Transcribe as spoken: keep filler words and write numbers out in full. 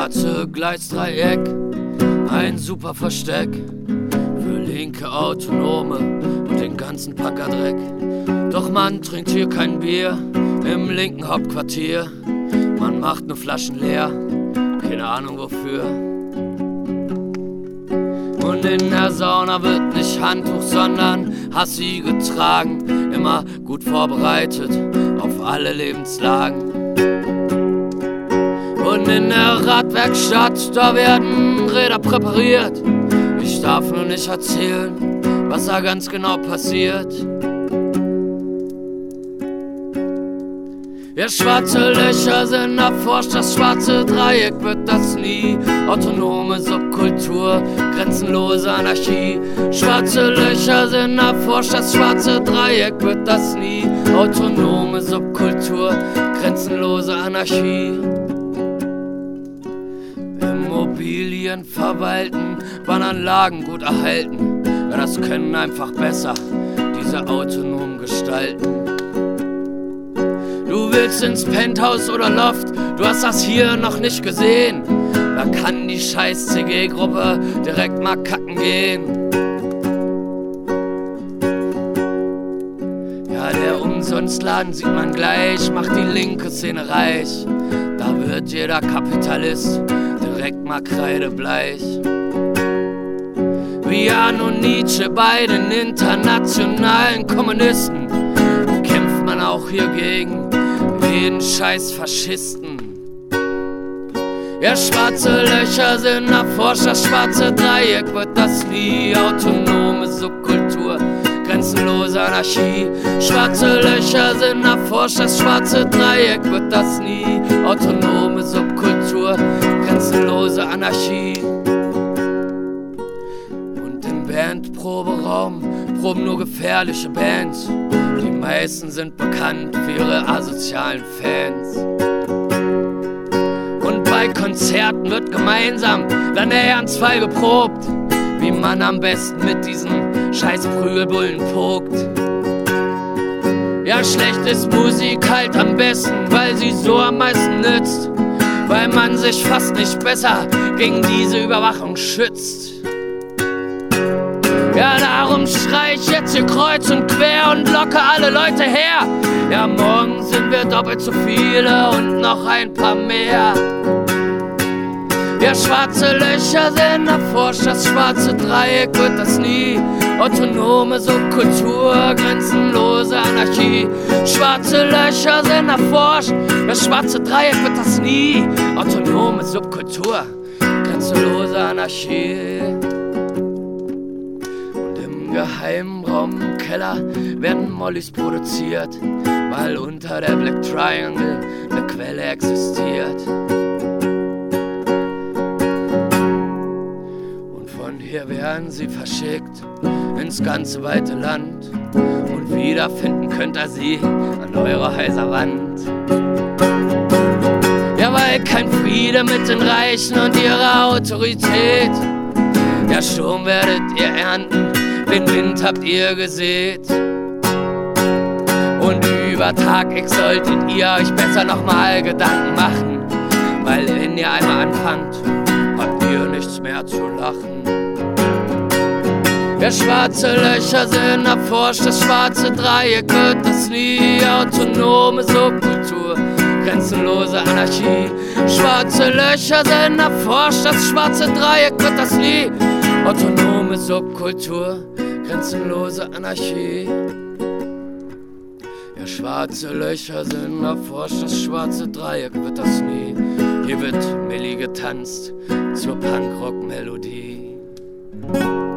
schwarze Gleisdreieck, ein super Versteck für linke Autonome und den ganzen Packerdreck. Doch man trinkt hier kein Bier im linken Hauptquartier. Man macht nur Flaschen leer, keine Ahnung wofür. Und in der Sauna wird nicht Handtuch, sondern Hassi getragen. Immer gut vorbereitet auf alle Lebenslagen. Und in der Radwerkstatt, da werden Räder präpariert. Ich darf nur nicht erzählen, was da ganz genau passiert. Ja, schwarze Löcher sind erforscht, das schwarze Dreieck wird das nie. Autonome Subkultur, grenzenlose Anarchie. Schwarze Löcher sind erforscht, das schwarze Dreieck wird das nie. Autonome Subkultur, grenzenlose Anarchie. Immobilien verwalten, Bahnanlagen gut erhalten. Ja, das können einfach besser diese autonom gestalten. Du willst ins Penthouse oder Loft, du hast das hier noch nicht gesehen. Da kann die scheiß C G-Gruppe direkt mal kacken gehen. Ja, der Umsonstladen sieht man gleich, macht die linke Szene reich. Da wird jeder Kapitalist direkt mal kreidebleich. Wie Jan und Nietzsche bei den internationalen Kommunisten kämpft man auch hier gegen jeden scheiß Faschisten. Ja, schwarze Löcher sind erforscht, das schwarze Dreieck wird das nie. Autonome Subkultur, grenzenlose Anarchie. Schwarze Löcher sind erforscht, das schwarze Dreieck wird das nie. Autonome Subkultur, grenzenlose Anarchie. Und im Bandproberaum proben nur gefährliche Bands. Die meisten sind bekannt für ihre asozialen Fans. Und bei Konzerten wird gemeinsam dann der Ernstfall geprobt, wie man am besten mit diesen scheiß Prügelbullen pokt. Ja, schlecht ist Musik halt am besten, weil sie so am meisten nützt, weil man sich fast nicht besser gegen diese Überwachung schützt. Ja, darum schrei ich jetzt hier kreuz und quer und locke alle Leute her. Ja, morgen sind wir doppelt so viele und noch ein paar mehr. Ja, schwarze Löcher sind erforscht, das schwarze Dreieck wird das nie. Autonome Subkultur, grenzenlose Anarchie. Schwarze Löcher sind erforscht, das schwarze Dreieck wird das nie. Autonome Subkultur, grenzenlose Anarchie. Im geheimen Raum im Keller werden Mollys produziert, weil unter der Black Triangle eine Quelle existiert. Und von hier werden sie verschickt ins ganze weite Land. Und wiederfinden könnt ihr sie an eurer heiser Wand. Ja, weil kein Friede mit den Reichen und ihrer Autorität. Ja, Sturm werdet ihr ernten, den Wind habt ihr gesät. Und über Tag X solltet ihr euch besser nochmal Gedanken machen, weil wenn ihr einmal anfangt, habt ihr nichts mehr zu lachen. Ja, schwarze Löcher sind erforscht, das schwarze Dreieck wird das nie. Autonome Subkultur, grenzenlose Anarchie. Schwarze Löcher sind erforscht, das schwarze Dreieck wird das nie. Autonome Subkultur, grenzenlose Anarchie. Ja, schwarze Löcher sind erforscht, das schwarze Dreieck wird das nie. Hier wird Milli getanzt zur Punkrock-Melodie.